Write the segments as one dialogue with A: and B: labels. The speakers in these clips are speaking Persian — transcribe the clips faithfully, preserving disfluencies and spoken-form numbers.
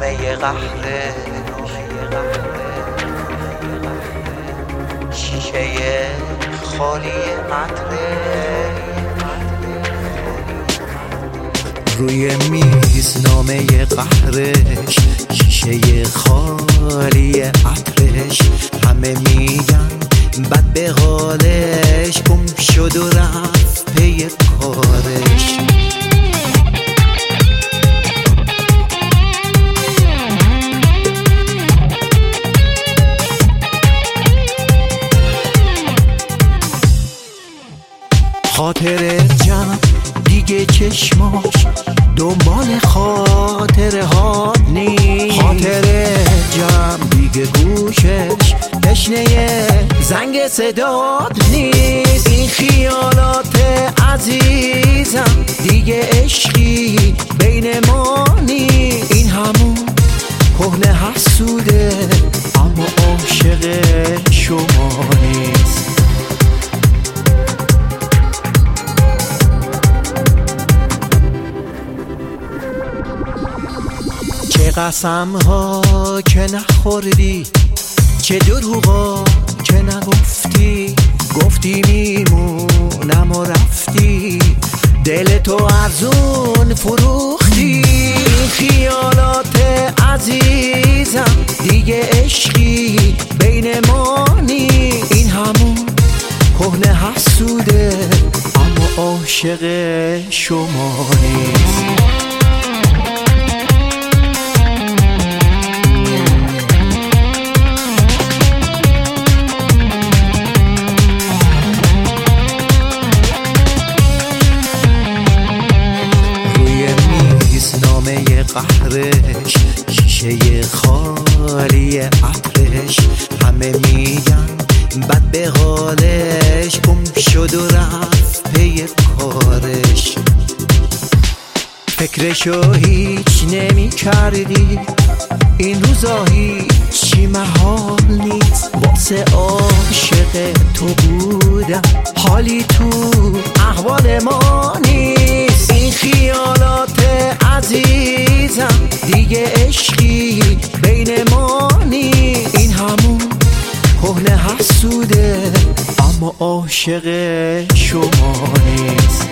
A: نامه قهره، شیشه خالی عطره، روی میز نامه قهرش، شیشه خالی عطرش. همه میگن بد به حالش، گم شد و رفت پی کارش. خاطر جمع دیگه چشماش دنبال خاطره ها نیست. خاطر جمع دیگه گوشش تشنه زنگ صدات نیست. این خیالات عزیزم دیگه عشقی بین ما نیست. این همون کهنه حسوده اما عاشق شما نیست. چه قسم ها که نخوردی، چه دروغا که نگفتی. گفتی میمونم و رفتی، دل تو ارزون فروختی. این خیالات عزیزم دیگه عشقی بین ما نیست. این همون کهنه حسوده اما عاشق شما نیست. قهرش شیشه خالی عطرش. همه میگن بد به حالش، گم شد و رفت پی کارش. فکرشو هیچ نمی کردی، این روزا هیچی محال نیست. واسه عاشق تو بودم، حالی تو احوال ما نیست. این خیالات عزیزم دیگه عشقی بین ما نیست. این همون کهنه حسوده اما عاشق شما نیست.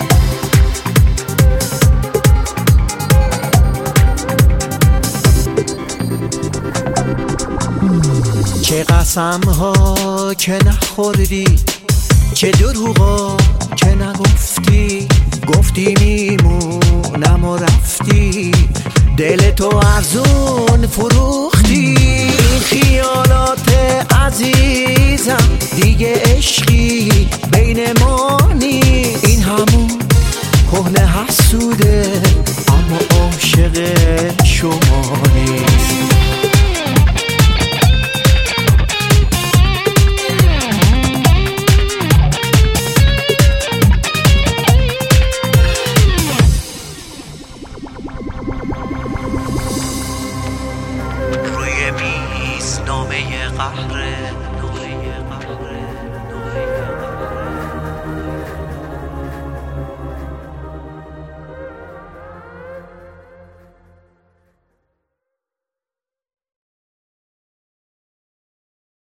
A: چه قسم ها که نخوردی، چه دروغا که نگفتی. گفتی میمونم و رفتی، دل تو ارزون فروختی. این خیالات عزیزم دیگه عشقی بین ما نیست. این همون کهنه حسوده اما عاشق شما نیست.